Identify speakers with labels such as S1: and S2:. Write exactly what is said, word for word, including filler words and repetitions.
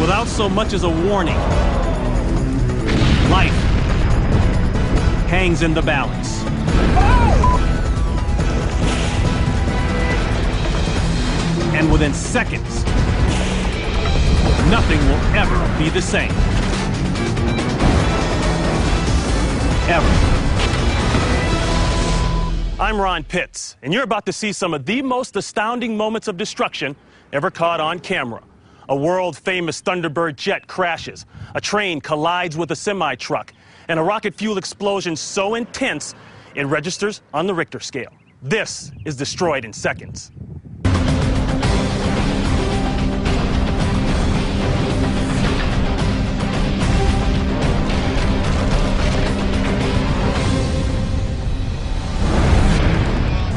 S1: without so much as a warning. Life hangs in the balance. And within seconds, nothing will ever be the same. Ever. I'm Ron Pitts, and you're about to see some of the most astounding moments of destruction ever caught on camera. A world-famous Thunderbird jet crashes, a train collides with a semi-truck, and a rocket fuel explosion so intense it registers on the Richter scale. This is destroyed in seconds.